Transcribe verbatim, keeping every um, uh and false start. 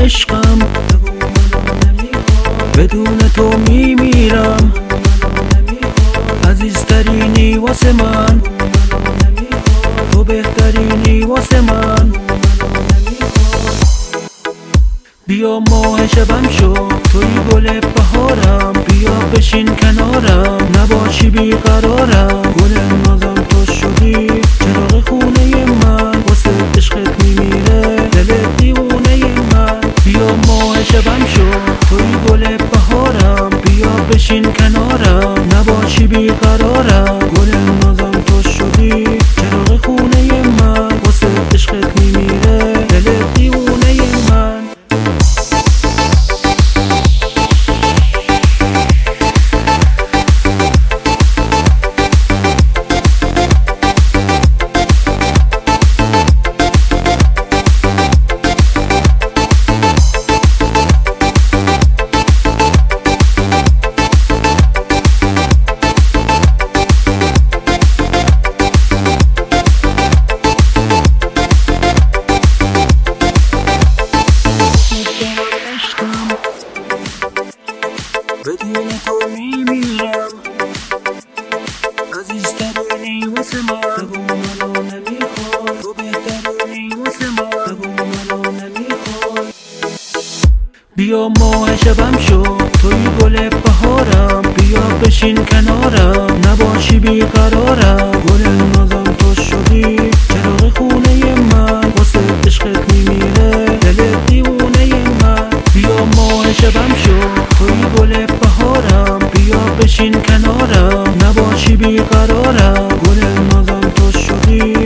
عشقم، بدون تو میمیرم. عزیزترینی واسه من، تو بهترینی واسه من. بیا ماه شبم شو، توی گل بهارم. بیا بشین کنارم، نباشی بیقرارم. گل نازم تو شدی، چراغ خونه من. واسه عشقت میمیره دل دیوونه من. بیا ماه شبم شو، توی گل بهارم. بیا بشین کنارم، نباشی بیقرارم. گل نازم تو شدی، چراغ خونه من. واسه عشقت میمیره دل دیوونه من. بدون تو میمیرم. عزیزترینی واسه من، تو منو نمیخوای. تو بهترینی واسه من، تو منو نمیخوای. بیا ماه شبم شو، توی گل بهارم. بیا بشین کنارم، نباشی بیقرارم. گل نازم تو شدی، چراغ خونه من. واسه عشقت میمیره دل دیوونه من. بیا ماه شبم شو، توی گل بهارم. بیا بشین کنارم، نباشی بیقرارم. گل نازم تو شدی،